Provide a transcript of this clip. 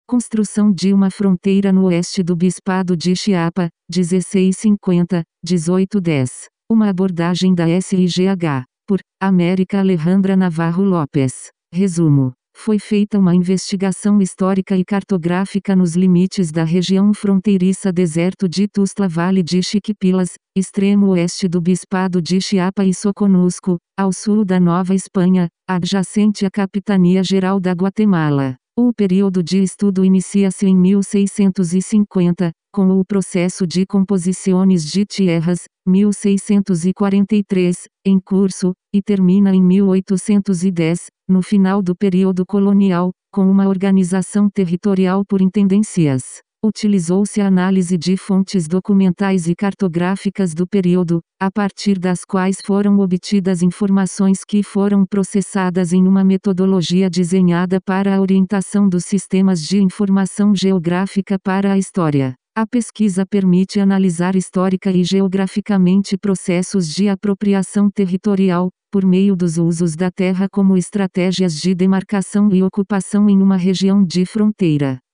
Construção de uma fronteira no oeste do Bispado de Chiapa, 1650-1810. Uma abordagem da SIGH. Por América Alejandra Navarro Lopes. Resumo. Foi feita uma investigação histórica e cartográfica nos limites da região fronteiriça deserto de Tuzla Vale de Chiquipilas, extremo oeste do Bispado de Chiapa e Soconusco, ao sul da Nova Espanha, adjacente à Capitania Geral da Guatemala. O período de estudo inicia-se em 1650, com o processo de composições de tierras, 1643, em curso, e termina em 1810, no final do período colonial, com uma organização territorial por intendências. Utilizou-se a análise de fontes documentais e cartográficas do período, a partir das quais foram obtidas informações que foram processadas em uma metodologia desenhada para a orientação dos sistemas de informação geográfica para a história. A pesquisa permite analisar histórica e geograficamente processos de apropriação territorial, por meio dos usos da terra como estratégias de demarcação e ocupação em uma região de fronteira.